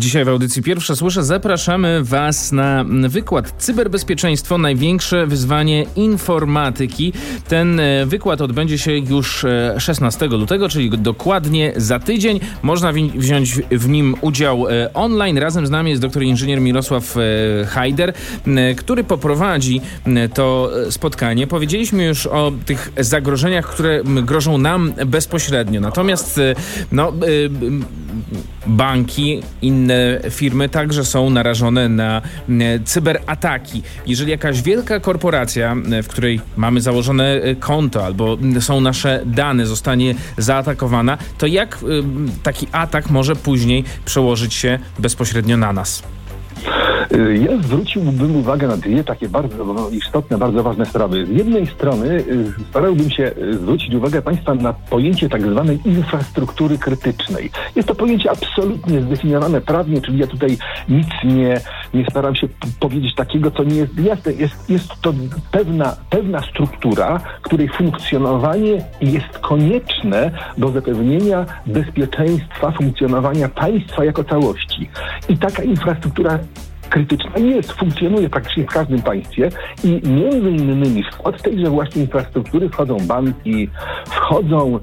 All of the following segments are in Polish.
Dzisiaj w audycji Pierwsze Słyszę zapraszamy Was na wykład Cyberbezpieczeństwo, największe wyzwanie informatyki. Ten wykład odbędzie się już 16 lutego, czyli dokładnie za tydzień. Można wziąć w nim udział online. Razem z nami jest doktor inżynier Mirosław Hajder, który poprowadzi to spotkanie. Powiedzieliśmy już o tych zagrożeniach, które grożą nam bezpośrednio. Natomiast banki, inne firmy także są narażone na cyberataki. Jeżeli jakaś wielka korporacja, w której mamy założone konto albo są nasze dane, zostanie zaatakowana, to jak taki atak może później przełożyć się bezpośrednio na nas? Ja zwróciłbym uwagę na dwie takie bardzo istotne, bardzo ważne sprawy. Z jednej strony starałbym się zwrócić uwagę Państwa na pojęcie tak zwanej infrastruktury krytycznej. Jest to pojęcie absolutnie zdefiniowane prawnie, czyli ja tutaj nic nie staram się powiedzieć takiego, co nie jest jasne. Jest to pewna struktura, której funkcjonowanie jest konieczne do zapewnienia bezpieczeństwa funkcjonowania państwa jako całości. I taka infrastruktura krytyczna funkcjonuje praktycznie w każdym państwie i między innymi w skład tejże właśnie infrastruktury wchodzą banki, wchodzą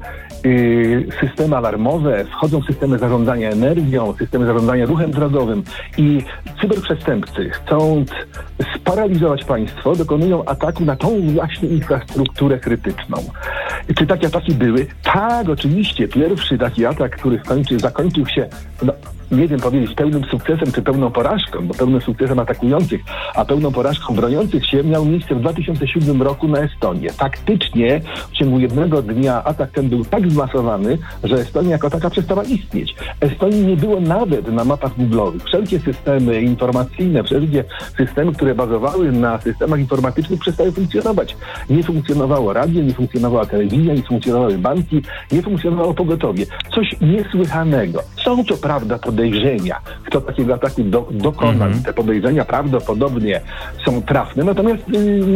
systemy alarmowe, wchodzą systemy zarządzania energią, systemy zarządzania ruchem drogowym i cyberprzestępcy, chcąc sparaliżować państwo, dokonują ataku na tą właśnie infrastrukturę krytyczną. Czy takie ataki były? Tak, oczywiście. Pierwszy taki atak, który zakończył się, nie wiem powiedzieć, pełnym sukcesem czy pełną porażką, bo pełnym sukcesem atakujących, a pełną porażką broniących się miał miejsce w 2007 roku na Estonię. Faktycznie w ciągu jednego dnia atak ten był tak zmasowany, że Estonia jako taka przestała istnieć. Estonii nie było nawet na mapach googlowych. Wszelkie systemy informacyjne, wszelkie systemy, które bazowały na systemach informatycznych, przestały funkcjonować. Nie funkcjonowało radio, nie funkcjonowała telewizja, nie funkcjonowały banki, nie funkcjonowało pogotowie. Coś niesłychanego. Są co prawda podejrzenia, kto takiego ataku dokonał. Te podejrzenia prawdopodobnie są trafne, natomiast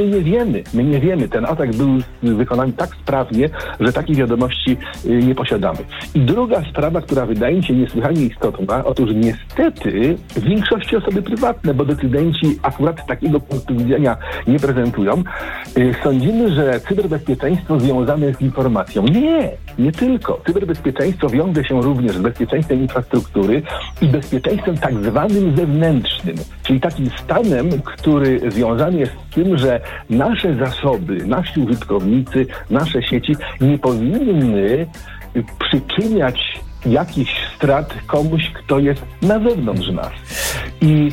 my nie wiemy. Ten atak był wykonany tak sprawnie, że takich wiadomości nie posiadamy. I druga sprawa, która wydaje mi się niesłychanie istotna, otóż niestety w większości osoby prywatne, bo decydenci akurat takiego punktu widzenia nie prezentują, sądzimy, że cyberbezpieczeństwo związane jest z informacją. Nie tylko. Cyberbezpieczeństwo wiąże się również z bezpieczeństwem infrastruktury i bezpieczeństwem tak zwanym zewnętrznym, czyli takim stanem, który związany jest z tym, że nasze zasoby, nasi użytkownicy, nasze sieci nie powinny przyczyniać jakichś strat komuś, kto jest na zewnątrz nas. I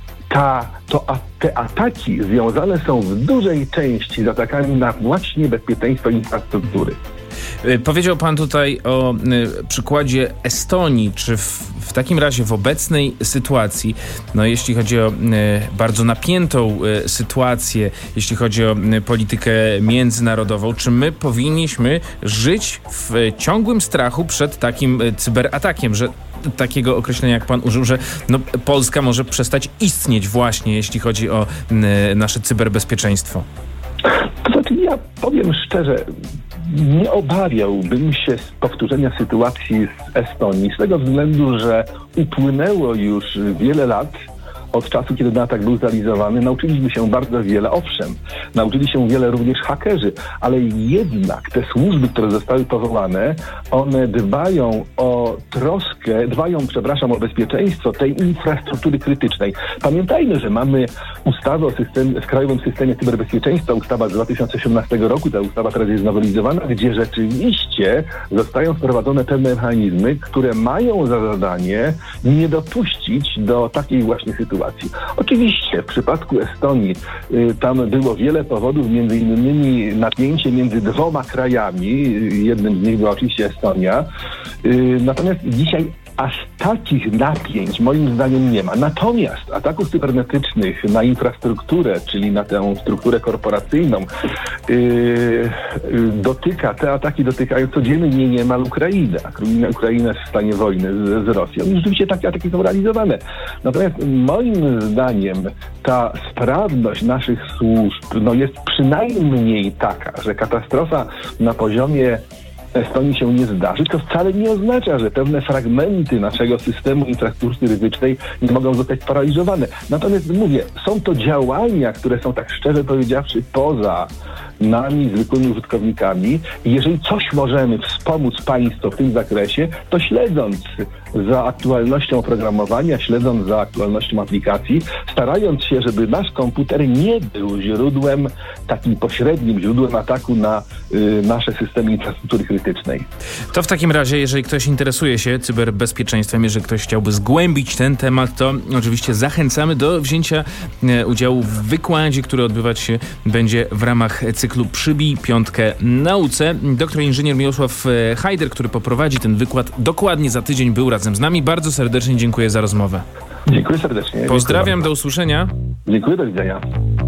te ataki związane są w dużej części z atakami na właśnie bezpieczeństwo infrastruktury. Powiedział Pan tutaj o przykładzie Estonii. Czy w takim razie w obecnej sytuacji, jeśli chodzi o bardzo napiętą sytuację, jeśli chodzi o politykę międzynarodową, czy my powinniśmy żyć w ciągłym strachu przed takim cyberatakiem, że takiego określenia, jak pan użył, że Polska może przestać istnieć właśnie, jeśli chodzi o nasze cyberbezpieczeństwo? To znaczy, ja powiem szczerze, nie obawiałbym się z powtórzenia sytuacji z Estonii, z tego względu, że upłynęło już wiele lat od czasu, kiedy ten atak był zrealizowany. Nauczyliśmy się bardzo wiele, owszem, nauczyli się wiele również hakerzy, ale jednak te służby, które zostały powołane, one dbają o bezpieczeństwo tej infrastruktury krytycznej. Pamiętajmy, że mamy ustawę o Krajowym Systemie Cyberbezpieczeństwa, ustawa z 2018 roku, ta ustawa teraz jest znowelizowana, gdzie rzeczywiście zostają wprowadzone pewne mechanizmy, które mają za zadanie nie dopuścić do takiej właśnie sytuacji. Oczywiście w przypadku Estonii tam było wiele powodów, między innymi napięcie między dwoma krajami, jednym z nich była oczywiście Estonia, natomiast dzisiaj aż takich napięć moim zdaniem nie ma. Natomiast ataków cybernetycznych na infrastrukturę, czyli na tę strukturę korporacyjną, te ataki dotykają codziennie niemal Ukrainę. Ukraina jest w stanie wojny z Rosją. I rzeczywiście takie ataki są realizowane. Natomiast moim zdaniem ta sprawność naszych służb jest przynajmniej taka, że katastrofa na poziomie Estonii się nie zdarzy, to wcale nie oznacza, że pewne fragmenty naszego systemu infrastruktury krytycznej nie mogą zostać sparaliżowane. Natomiast mówię, są to działania, które są, tak szczerze powiedziawszy, poza nami, zwykłymi użytkownikami. I jeżeli coś możemy wspomóc państwo w tym zakresie, to śledząc za aktualnością oprogramowania, śledząc za aktualnością aplikacji, starając się, żeby nasz komputer nie był źródłem, takim pośrednim źródłem ataku na nasze systemy infrastruktury krytycznej. To w takim razie, jeżeli ktoś interesuje się cyberbezpieczeństwem, jeżeli ktoś chciałby zgłębić ten temat, to oczywiście zachęcamy do wzięcia udziału w wykładzie, który odbywać się będzie w ramach cyklu Przybij piątkę nauce. Doktor inżynier Miłosław Hajder, który poprowadzi ten wykład dokładnie za tydzień, był razem z nami. Bardzo serdecznie dziękuję za rozmowę. Dziękuję serdecznie. Pozdrawiam, do usłyszenia. Dziękuję, do widzenia.